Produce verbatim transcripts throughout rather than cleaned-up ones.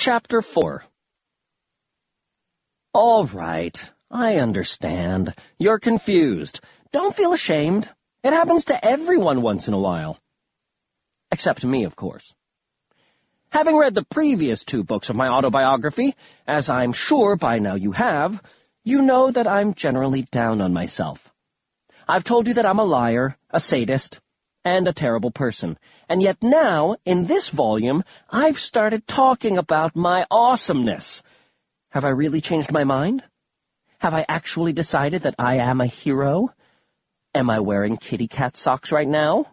Chapter four. All right, I understand. You're confused. Don't feel ashamed. It happens to everyone once in a while. Except me, of course. Having read the previous two books of my autobiography, as I'm sure by now you have, you know that I'm generally down on myself. I've told you that I'm a liar, a sadist, and a terrible person, and yet now, in this volume, I've started talking about my awesomeness. Have I really changed my mind? Have I actually decided that I am a hero? Am I wearing kitty cat socks right now?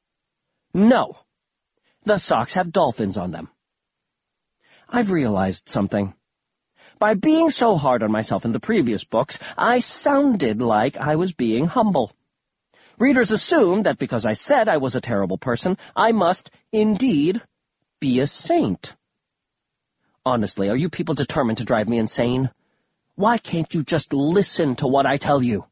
No. The socks have dolphins on them. I've realized something. By being so hard on myself in the previous books, I sounded like I was being humble. Readers assume that because I said I was a terrible person, I must, indeed, be a saint. Honestly, are you people determined to drive me insane? Why can't you just listen to what I tell you?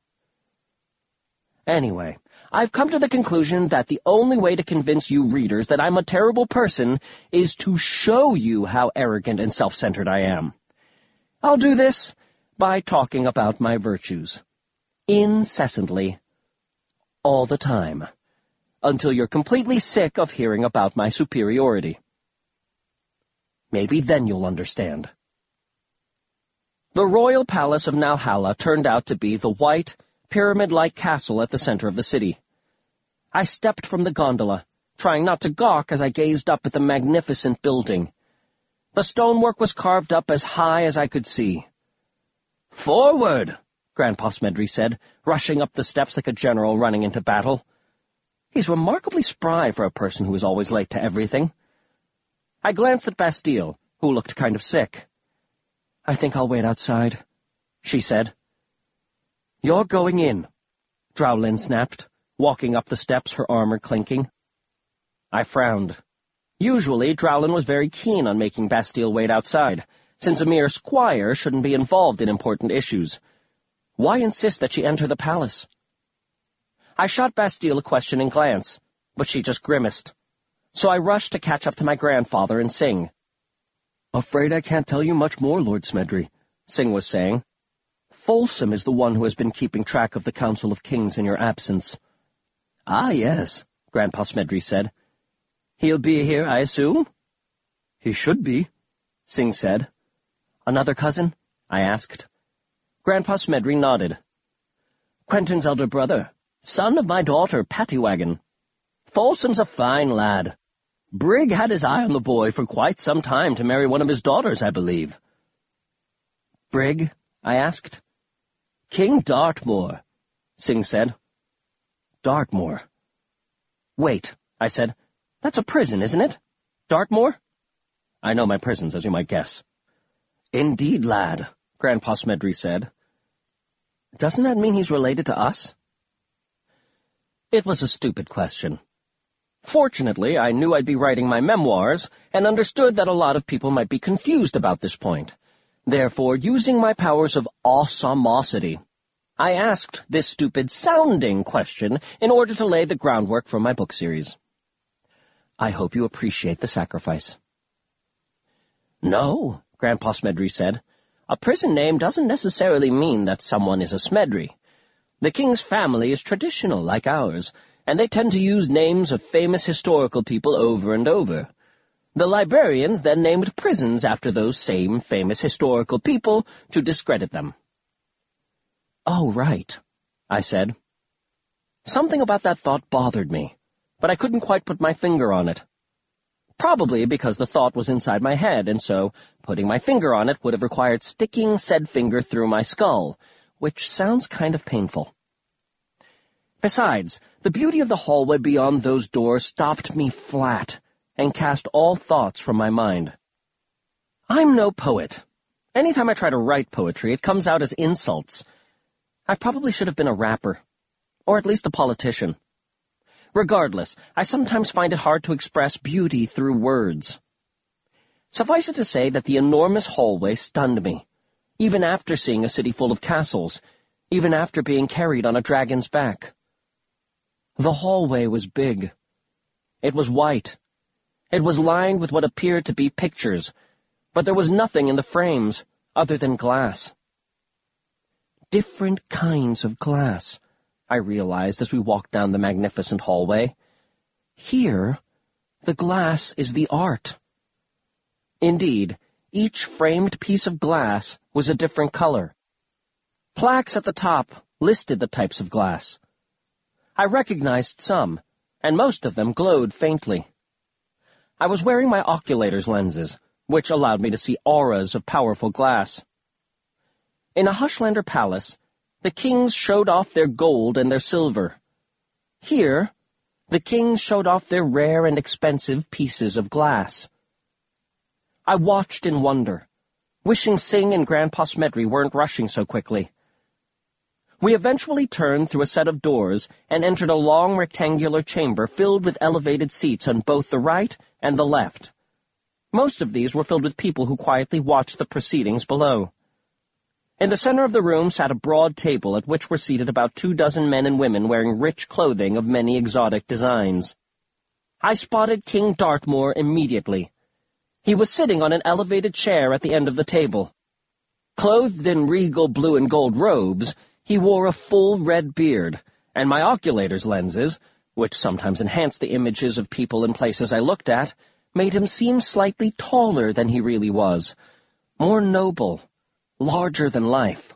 Anyway, I've come to the conclusion that the only way to convince you readers that I'm a terrible person is to show you how arrogant and self-centered I am. I'll do this by talking about my virtues. Incessantly. All the time, until you're completely sick of hearing about my superiority. Maybe then you'll understand. The royal palace of Nalhalla turned out to be the white, pyramid-like castle at the center of the city. I stepped from the gondola, trying not to gawk as I gazed up at the magnificent building. The stonework was carved up as high as I could see. "Forward!" Grandpa Smedry said, rushing up the steps like a general running into battle. He's remarkably spry for a person who is always late to everything. I glanced at Bastille, who looked kind of sick. "I think I'll wait outside," she said. "You're going in," Drowlin snapped, walking up the steps, her armor clinking. I frowned. Usually, Drowlin was very keen on making Bastille wait outside, since a mere squire shouldn't be involved in important issues. Why insist that she enter the palace? I shot Bastille a questioning glance, but she just grimaced. So I rushed to catch up to my grandfather and Sing. "Afraid I can't tell you much more, Lord Smedry," Sing was saying. "Folsom is the one who has been keeping track of the Council of Kings in your absence." "Ah, yes," Grandpa Smedry said. "He'll be here, I assume?" "He should be," Sing said. "Another cousin?" I asked. Grandpa Smedry nodded. "Quentin's elder brother, son of my daughter, Pattywagon. Folsom's a fine lad. Brigg had his eye on the boy for quite some time to marry one of his daughters, I believe." "Brigg?" I asked. "King Dartmoor," Sing said. "Dartmoor. Wait," I said. "That's a prison, isn't it? Dartmoor?" I know my prisons, as you might guess. "Indeed, lad," Grandpa Smedry said. "Doesn't that mean he's related to us?" It was a stupid question. Fortunately, I knew I'd be writing my memoirs, and understood that a lot of people might be confused about this point. Therefore, using my powers of awesomosity, I asked this stupid-sounding question in order to lay the groundwork for my book series. I hope you appreciate the sacrifice. "No," Grandpa Smedry said. "A prison name doesn't necessarily mean that someone is a Smedry. The king's family is traditional, like ours, and they tend to use names of famous historical people over and over. The librarians then named prisons after those same famous historical people to discredit them." "Oh, right," I said. Something about that thought bothered me, but I couldn't quite put my finger on it. Probably because the thought was inside my head, and so putting my finger on it would have required sticking said finger through my skull, which sounds kind of painful. Besides, the beauty of the hallway beyond those doors stopped me flat and cast all thoughts from my mind. I'm no poet. Anytime I try to write poetry, it comes out as insults. I probably should have been a rapper, or at least a politician. Regardless, I sometimes find it hard to express beauty through words. Suffice it to say that the enormous hallway stunned me, even after seeing a city full of castles, even after being carried on a dragon's back. The hallway was big. It was white. It was lined with what appeared to be pictures, but there was nothing in the frames other than glass. Different kinds of glass, I realized as we walked down the magnificent hallway. Here, the glass is the art. Indeed, each framed piece of glass was a different color. Plaques at the top listed the types of glass. I recognized some, and most of them glowed faintly. I was wearing my oculator's lenses, which allowed me to see auras of powerful glass. In a Hushlander palace, the kings showed off their gold and their silver. Here, the kings showed off their rare and expensive pieces of glass. I watched in wonder, wishing Singh and Grandpa Smedry weren't rushing so quickly. We eventually turned through a set of doors and entered a long rectangular chamber filled with elevated seats on both the right and the left. Most of these were filled with people who quietly watched the proceedings below. In the center of the room sat a broad table at which were seated about two dozen men and women wearing rich clothing of many exotic designs. I spotted King Dartmoor immediately. He was sitting on an elevated chair at the end of the table. Clothed in regal blue and gold robes, he wore a full red beard, and my oculator's lenses, which sometimes enhanced the images of people and places I looked at, made him seem slightly taller than he really was, more noble, larger than life.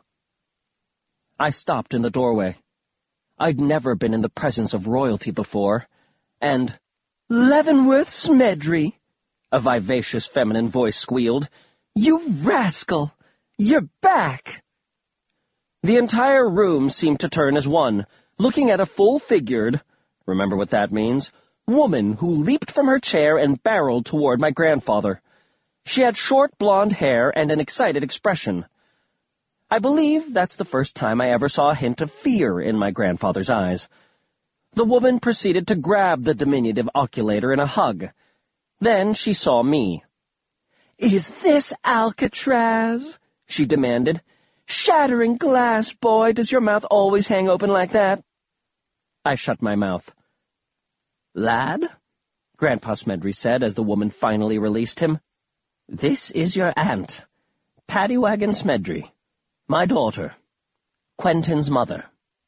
I stopped in the doorway. I'd never been in the presence of royalty before, and, "Leavenworth Smedry," a vivacious feminine voice squealed, "You rascal! You're back!" The entire room seemed to turn as one, looking at a full-figured, remember what that means, woman who leaped from her chair and barreled toward my grandfather. She had short blonde hair and an excited expression. I believe that's the first time I ever saw a hint of fear in my grandfather's eyes. The woman proceeded to grab the diminutive oculator in a hug. Then she saw me. "Is this Alcatraz?" she demanded. "Shattering glass, boy, does your mouth always hang open like that?" I shut my mouth. "Lad," Grandpa Smedry said as the woman finally released him, "this is your aunt, Paddywagon Smedry, my daughter, Quentin's mother."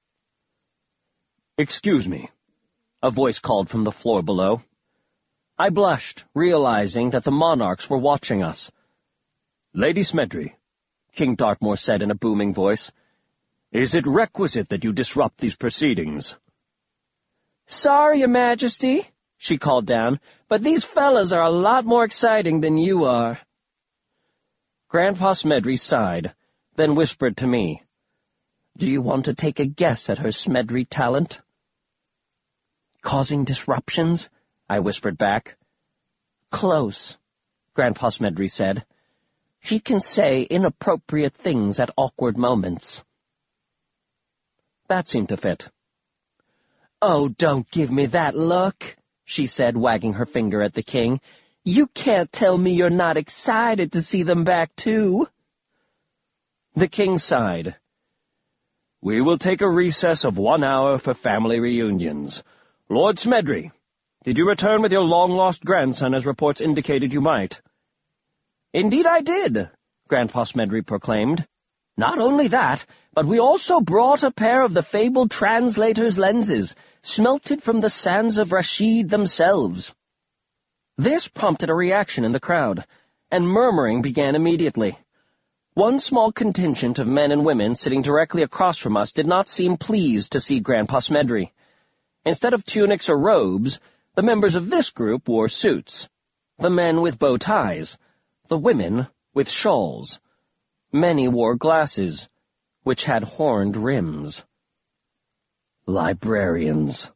"Excuse me," a voice called from the floor below. I blushed, realizing that the monarchs were watching us. "Lady Smedry," King Dartmoor said in a booming voice, "is it requisite that you disrupt these proceedings?" "Sorry, Your Majesty," she called down, "but these fellas are a lot more exciting than you are." Grandpa Smedry sighed, then whispered to me, "Do you want to take a guess at her Smedry talent?" "Causing disruptions?" I whispered back. "Close," Grandpa Smedry said. "She can say inappropriate things at awkward moments." That seemed to fit. "Oh, don't give me that look," she said, wagging her finger at the king. "You can't tell me you're not excited to see them back, too." The king sighed. "We will take a recess of one hour for family reunions. Lord Smedry, did you return with your long-lost grandson as reports indicated you might?" "Indeed I did," Grandpa Smedry proclaimed. "Not only that, but we also brought a pair of the fabled translator's lenses, smelted from the sands of Rashid themselves." This prompted a reaction in the crowd, and murmuring began immediately. One small contingent of men and women sitting directly across from us did not seem pleased to see Grandpa Smedry. Instead of tunics or robes, the members of this group wore suits, the men with bow ties, the women with shawls. Many wore glasses, which had horned rims. Librarians.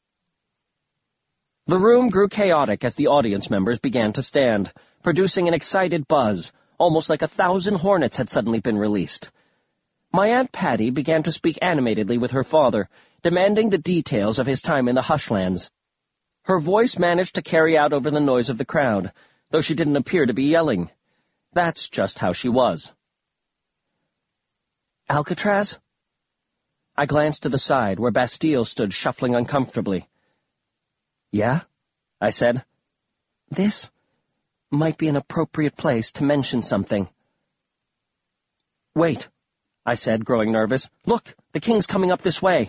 The room grew chaotic as the audience members began to stand, producing an excited buzz, almost like a thousand hornets had suddenly been released. My Aunt Patty began to speak animatedly with her father, demanding the details of his time in the Hushlands. Her voice managed to carry out over the noise of the crowd, though she didn't appear to be yelling. That's just how she was. "Alcatraz?" I glanced to the side, where Bastille stood shuffling uncomfortably. "Yeah?" I said. "This? might be an appropriate place to mention something. Wait, I said, growing nervous. Look, the king's coming up this way.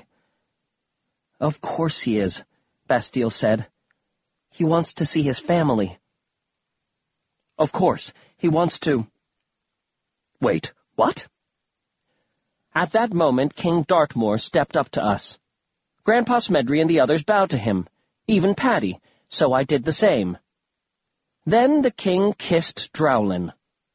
Of course he is, Bastille said. He wants to see his family. Of course, he wants to... Wait, what? At that moment, King Dartmoor stepped up to us. Grandpa Smedry and the others bowed to him, even Patty, so I did the same. Then the king kissed Drowlin.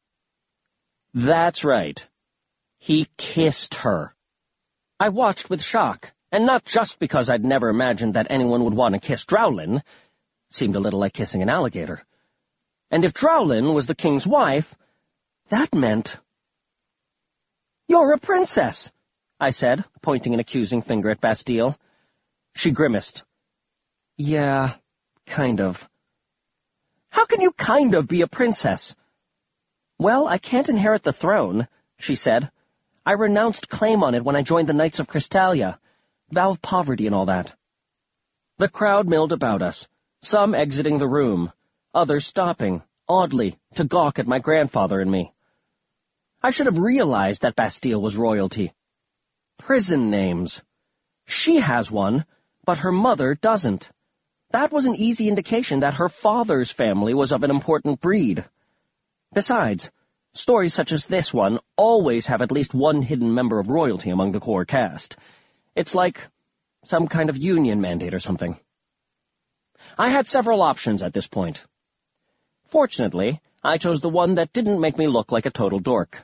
That's right. He kissed her. I watched with shock, and not just because I'd never imagined that anyone would want to kiss Drowlin. Seemed a little like kissing an alligator. And if Drowlin was the king's wife, that meant... You're a princess, I said, pointing an accusing finger at Bastille. She grimaced. Yeah, kind of. How can you kind of be a princess? Well, I can't inherit the throne, she said. I renounced claim on it when I joined the Knights of Crystallia. Vow of poverty and all that. The crowd milled about us, some exiting the room, others stopping, oddly, to gawk at my grandfather and me. I should have realized that Bastille was royalty. Prison names. She has one, but her mother doesn't. That was an easy indication that her father's family was of an important breed. Besides, stories such as this one always have at least one hidden member of royalty among the core cast. It's like some kind of union mandate or something. I had several options at this point. Fortunately, I chose the one that didn't make me look like a total dork.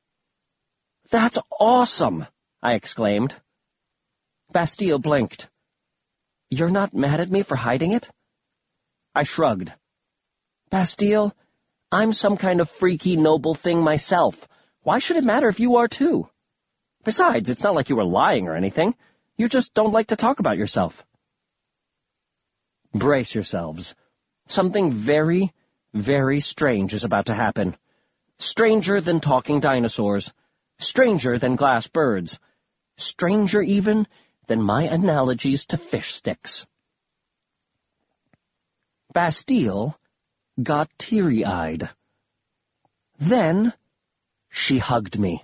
That's awesome, I exclaimed. Bastille blinked. You're not mad at me for hiding it? I shrugged. Bastille, I'm some kind of freaky noble thing myself. Why should it matter if you are too? Besides, it's not like you were lying or anything. You just don't like to talk about yourself. Brace yourselves. Something very, very strange is about to happen. Stranger than talking dinosaurs. Stranger than glass birds. Stranger even than my analogies to fish sticks. Bastille got teary-eyed. Then she hugged me.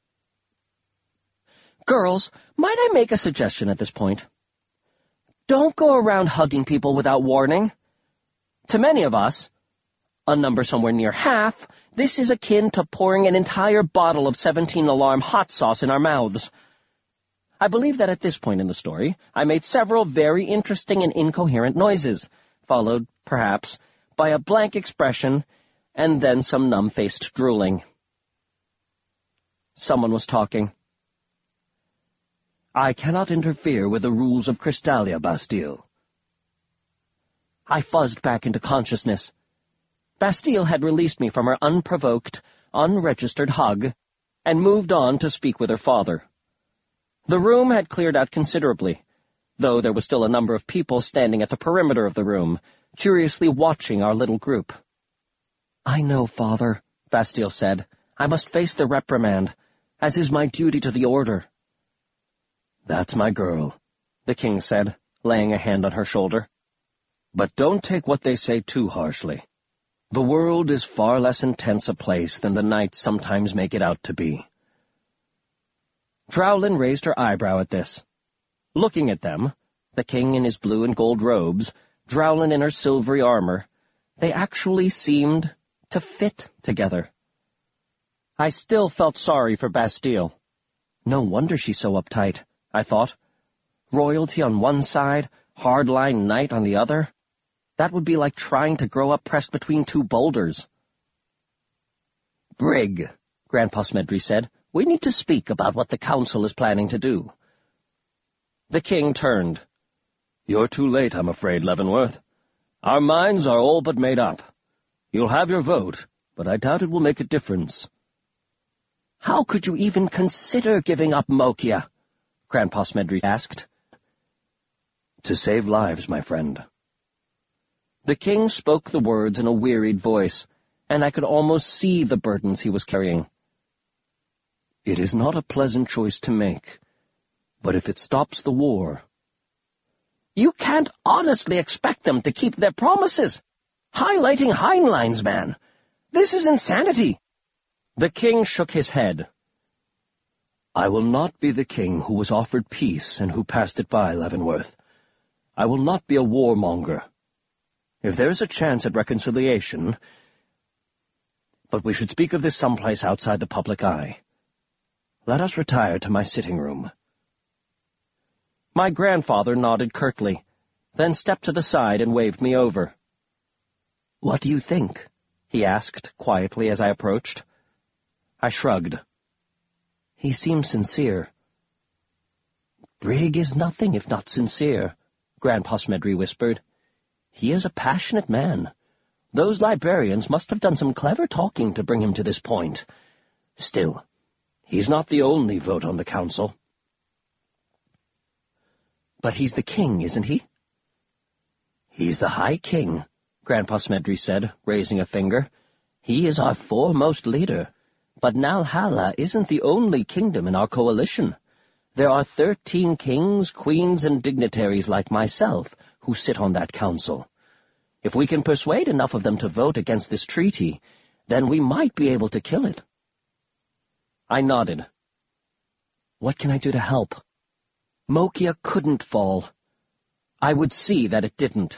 Girls, might I make a suggestion at this point? Don't go around hugging people without warning. To many of us, a number somewhere near half, this is akin to pouring an entire bottle of seventeen alarm hot sauce in our mouths. I believe that at this point in the story, I made several very interesting and incoherent noises, followed, perhaps, by a blank expression, and then some numb-faced drooling. Someone was talking. I cannot interfere with the rules of Crystallia, Bastille. I fuzzed back into consciousness. Bastille had released me from her unprovoked, unregistered hug, and moved on to speak with her father. The room had cleared out considerably, though there was still a number of people standing at the perimeter of the room, curiously watching our little group. I know, Father, Bastille said. I must face the reprimand, as is my duty to the Order. That's my girl, the king said, laying a hand on her shoulder. But don't take what they say too harshly. The world is far less intense a place than the knights sometimes make it out to be. Drowlin raised her eyebrow at this. Looking at them, the king in his blue and gold robes, Drowlin in her silvery armor, they actually seemed to fit together. I still felt sorry for Bastille. No wonder she's so uptight, I thought. Royalty on one side, hardline knight on the other. That would be like trying to grow up pressed between two boulders. Brig, Grandpa Smedry said, we need to speak about what the council is planning to do. The king turned. You're too late, I'm afraid, Leavenworth. Our minds are all but made up. You'll have your vote, but I doubt it will make a difference. How could you even consider giving up Mokia? Grandpa Smedry asked. To save lives, my friend. The king spoke the words in a wearied voice, and I could almost see the burdens he was carrying. It is not a pleasant choice to make, but if it stops the war... You can't honestly expect them to keep their promises, Highlighting Heinlein's man! This is insanity! The king shook his head. I will not be the king who was offered peace and who passed it by, Leavenworth. I will not be a warmonger. If there is a chance at reconciliation... But we should speak of this someplace outside the public eye. Let us retire to my sitting room. My grandfather nodded curtly, then stepped to the side and waved me over. What do you think? He asked quietly as I approached. I shrugged. He seems sincere. Brigg is nothing if not sincere, Grandpa Smedry whispered. He is a passionate man. Those librarians must have done some clever talking to bring him to this point. Still, he's not the only vote on the council. But he's the king, isn't he? He's the High King, Grandpa Smedry said, raising a finger. He is our foremost leader. But Nalhalla isn't the only kingdom in our coalition. There are thirteen kings, queens, and dignitaries like myself who sit on that council. If we can persuade enough of them to vote against this treaty, then we might be able to kill it. I nodded. What can I do to help? Mokia couldn't fall. I would see that it didn't.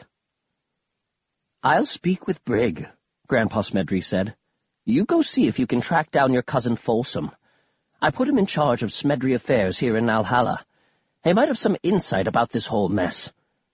I'll speak with Brigg, Grandpa Smedry said. You go see if you can track down your cousin Folsom. I put him in charge of Smedry affairs here in Nalhalla. He might have some insight about this whole mess.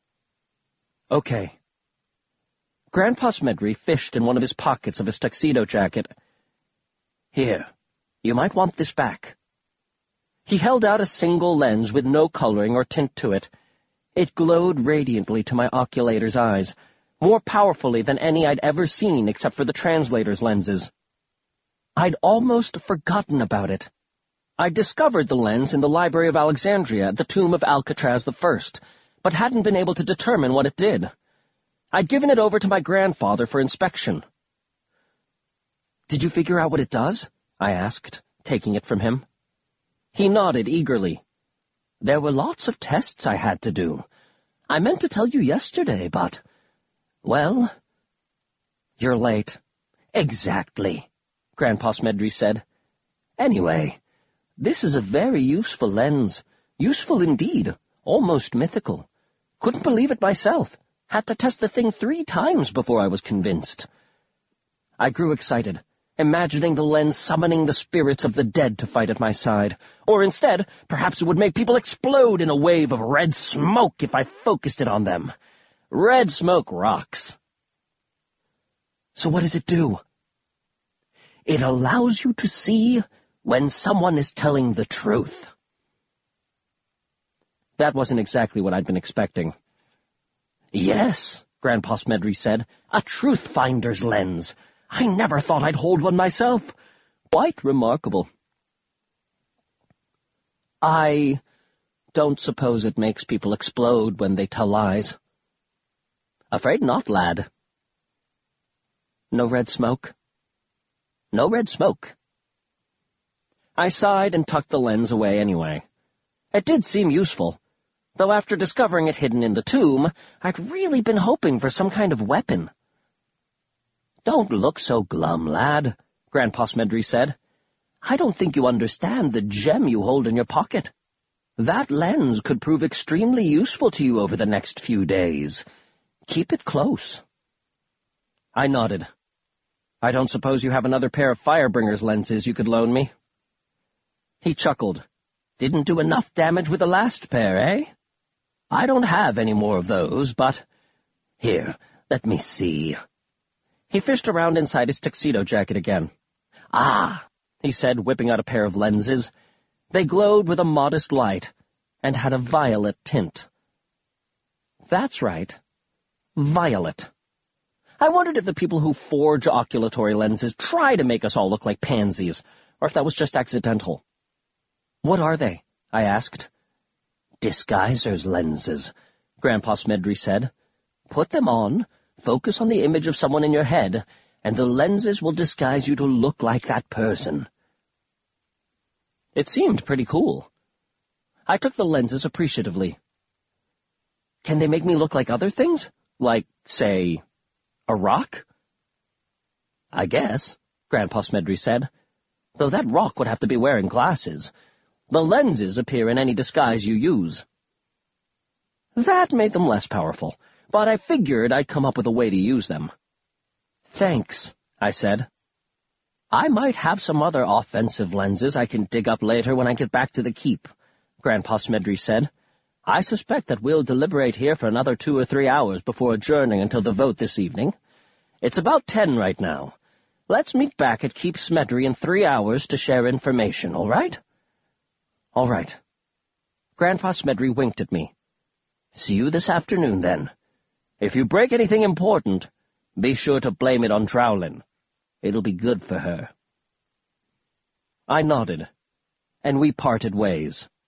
Okay. Grandpa Smedry fished in one of his pockets of his tuxedo jacket. Here, you might want this back. He held out a single lens with no coloring or tint to it. It glowed radiantly to my oculator's eyes, more powerfully than any I'd ever seen except for the translator's lenses. I'd almost forgotten about it. I'd discovered the lens in the Library of Alexandria at the tomb of Alcatraz the First, but hadn't been able to determine what it did. I'd given it over to my grandfather for inspection. Did you figure out what it does? I asked, taking it from him. He nodded eagerly. There were lots of tests I had to do. I meant to tell you yesterday, but... Well... You're late. Exactly, Grandpa Smedry said. Anyway, this is a very useful lens. Useful indeed. Almost mythical. Couldn't believe it myself. Had to test the thing three times before I was convinced. I grew excited, imagining the lens summoning the spirits of the dead to fight at my side. Or instead, perhaps it would make people explode in a wave of red smoke if I focused it on them. Red smoke rocks. So what does it do? It allows you to see when someone is telling the truth. That wasn't exactly what I'd been expecting. Yes, Grandpa Smedry said, a truth-finder's lens. I never thought I'd hold one myself. Quite remarkable. I don't suppose it makes people explode when they tell lies. Afraid not, lad. No red smoke? No red smoke. I sighed and tucked the lens away anyway. It did seem useful, though after discovering it hidden in the tomb, I'd really been hoping for some kind of weapon. Don't look so glum, lad, Grandpa Smedry said. I don't think you understand the gem you hold in your pocket. That lens could prove extremely useful to you over the next few days. Keep it close. I nodded. I don't suppose you have another pair of Firebringer's lenses you could loan me? He chuckled. Didn't do enough damage with the last pair, eh? I don't have any more of those, but... Here, let me see. He fished around inside his tuxedo jacket again. Ah, he said, whipping out a pair of lenses. They glowed with a modest light, and had a violet tint. That's right. Violet. I wondered if the people who forge oculatory lenses try to make us all look like pansies, or if that was just accidental. What are they? I asked. Disguiser's lenses, Grandpa Smedry said. Put them on, focus on the image of someone in your head, and the lenses will disguise you to look like that person. It seemed pretty cool. I took the lenses appreciatively. Can they make me look like other things? Like, say, A rock? I guess, Grandpa Smedley said, though that rock would have to be wearing glasses. The lenses appear in any disguise you use. That made them less powerful, but I figured I'd come up with a way to use them. Thanks, I said. I might have some other offensive lenses I can dig up later when I get back to the keep, Grandpa Smedley said. I suspect that we'll deliberate here for another two or three hours before adjourning until the vote this evening. It's about ten right now. Let's meet back at Keep Smedley in three hours to share information, all right? All right. Grandpa Smedley winked at me. See you this afternoon, then. If you break anything important, be sure to blame it on Drowlin. It'll be good for her. I nodded, and we parted ways.